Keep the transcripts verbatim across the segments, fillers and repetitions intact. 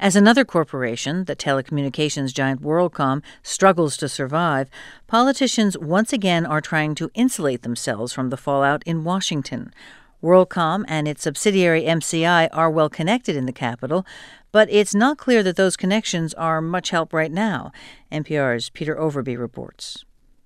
As another corporation, the telecommunications giant WorldCom, struggles to survive, politicians once again are trying to insulate themselves from the fallout in Washington. WorldCom and its subsidiary M C I are well connected in the capital, but it's not clear that those connections are much help right now. N P R's Peter Overby reports.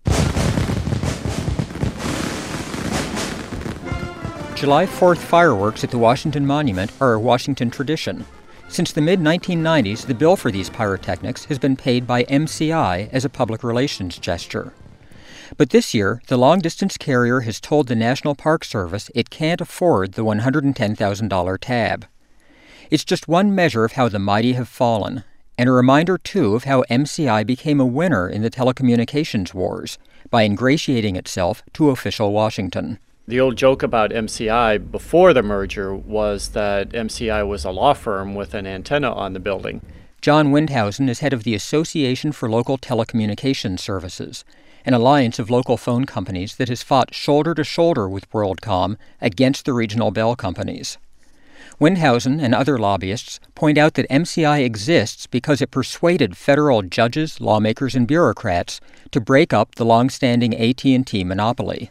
July fourth fireworks at the Washington Monument are a Washington tradition. Since the mid nineteen nineties, the bill for these pyrotechnics has been paid by M C I as a public relations gesture. But this year, the long-distance carrier has told the National Park Service it can't afford the one hundred ten thousand dollars tab. It's just one measure of how the mighty have fallen, and a reminder, too, of how M C I became a winner in the telecommunications wars by ingratiating itself to official Washington. The old joke about M C I before the merger was that M C I was a law firm with an antenna on the building. John Windhausen is head of the Association for Local Telecommunications Services, an alliance of local phone companies that has fought shoulder to shoulder with WorldCom against the regional bell companies. Windhausen and other lobbyists point out that M C I exists because it persuaded federal judges, lawmakers, and bureaucrats to break up the long-standing A T and T monopoly.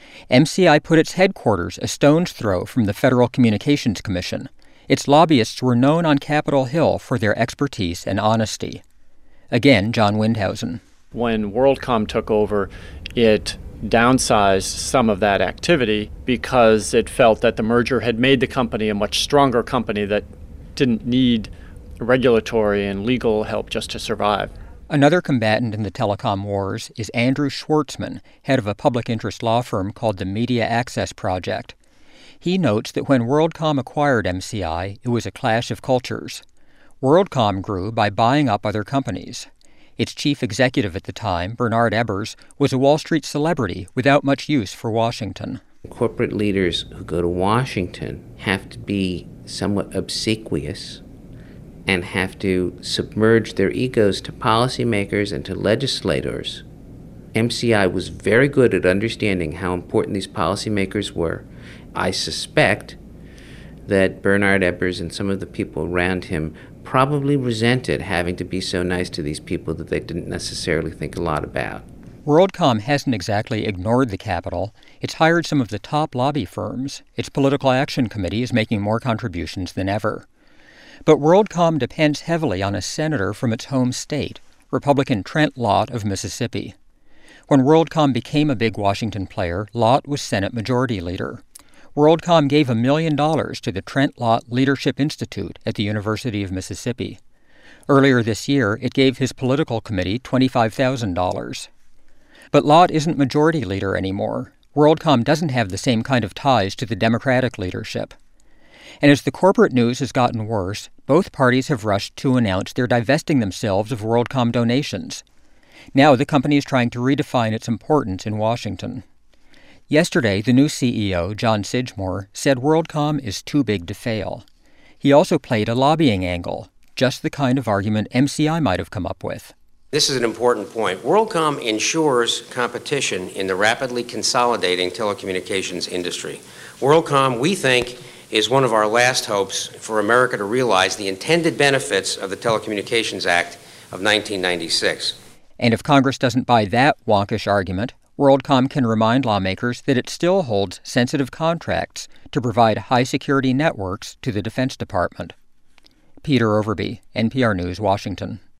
M C I put its headquarters a stone's throw from the Federal Communications Commission. Its lobbyists were known on Capitol Hill for their expertise and honesty. Again, John Windhausen. When WorldCom took over, it downsized some of that activity because it felt that the merger had made the company a much stronger company that didn't need regulatory and legal help just to survive. Another combatant in the telecom wars is Andrew Schwartzman, head of a public interest law firm called the Media Access Project. He notes that when WorldCom acquired M C I, it was a clash of cultures. WorldCom grew by buying up other companies. Its chief executive at the time, Bernard Ebbers, was a Wall Street celebrity without much use for Washington. Corporate leaders who go to Washington have to be somewhat obsequious and have to submerge their egos to policymakers and to legislators. M C I was very good at understanding how important these policymakers were. I suspect that Bernard Ebbers and some of the people around him probably resented having to be so nice to these people that they didn't necessarily think a lot about. WorldCom hasn't exactly ignored the Capitol. It's hired some of the top lobby firms. Its political action committee is making more contributions than ever. But WorldCom depends heavily on a senator from its home state, Republican Trent Lott of Mississippi. When WorldCom became a big Washington player, Lott was Senate Majority Leader. WorldCom gave a million dollars to the Trent Lott Leadership Institute at the University of Mississippi. Earlier this year, it gave his political committee twenty-five thousand dollars. But Lott isn't Majority Leader anymore. WorldCom doesn't have the same kind of ties to the Democratic leadership. And as the corporate news has gotten worse, both parties have rushed to announce they're divesting themselves of WorldCom donations. Now the company is trying to redefine its importance in Washington. Yesterday, the new C E O, John Sidgmore, said WorldCom is too big to fail. He also played a lobbying angle, just the kind of argument M C I might have come up with. This is an important point. WorldCom ensures competition in the rapidly consolidating telecommunications industry. WorldCom, we think, is one of our last hopes for America to realize the intended benefits of the Telecommunications Act of nineteen ninety-six. And if Congress doesn't buy that wonkish argument, WorldCom can remind lawmakers that it still holds sensitive contracts to provide high-security networks to the Defense Department. Peter Overby, N P R News, Washington.